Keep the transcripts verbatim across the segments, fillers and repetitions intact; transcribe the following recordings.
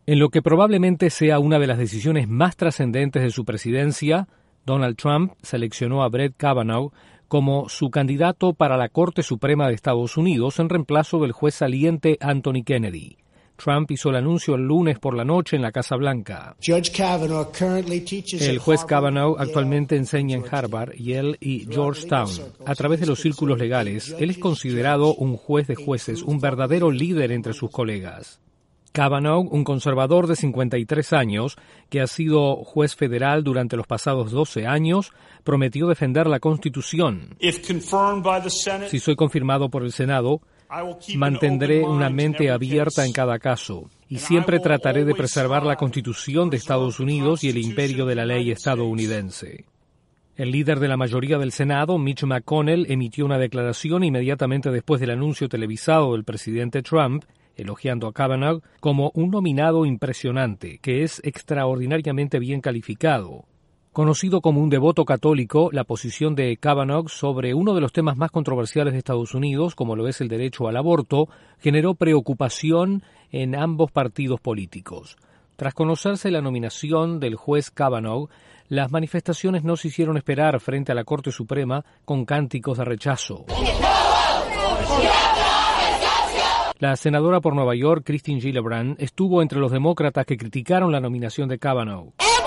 En lo que probablemente sea una de las decisiones más trascendentes de su presidencia, Donald Trump seleccionó a Brett Kavanaugh como su candidato para la Corte Suprema de Estados Unidos en reemplazo del juez saliente Anthony Kennedy. Trump hizo el anuncio el lunes por la noche en la Casa Blanca. El juez Kavanaugh actualmente enseña en Harvard, Yale y Georgetown. A través de los círculos legales, él es considerado un juez de jueces, un verdadero líder entre sus colegas. Kavanaugh, un conservador de cincuenta y tres años, que ha sido juez federal durante los pasados doce años, prometió defender la Constitución. Si soy confirmado por el Senado, mantendré una mente abierta en cada caso y siempre trataré de preservar la Constitución de Estados Unidos y el imperio de la ley estadounidense. El líder de la mayoría del Senado, Mitch McConnell, emitió una declaración inmediatamente después del anuncio televisado del presidente Trump, elogiando a Kavanaugh como un nominado impresionante, que es extraordinariamente bien calificado. Conocido como un devoto católico, la posición de Kavanaugh sobre uno de los temas más controversiales de Estados Unidos, como lo es el derecho al aborto, generó preocupación en ambos partidos políticos. Tras conocerse la nominación del juez Kavanaugh, las manifestaciones no se hicieron esperar frente a la Corte Suprema con cánticos de rechazo. La senadora por Nueva York, Christine Gillibrand, estuvo entre los demócratas que criticaron la nominación de Kavanaugh.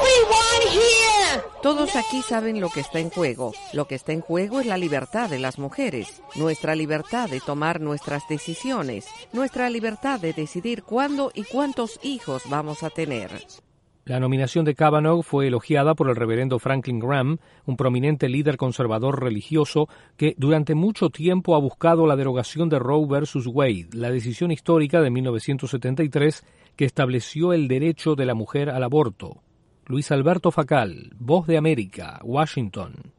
Todos aquí saben lo que está en juego. Lo que está en juego es la libertad de las mujeres, nuestra libertad de tomar nuestras decisiones, nuestra libertad de decidir cuándo y cuántos hijos vamos a tener. La nominación de Kavanaugh fue elogiada por el reverendo Franklin Graham, un prominente líder conservador religioso que durante mucho tiempo ha buscado la derogación de Roe versus Wade, la decisión histórica de mil novecientos setenta y tres que estableció el derecho de la mujer al aborto. Luis Alberto Facal, Voz de América, Washington.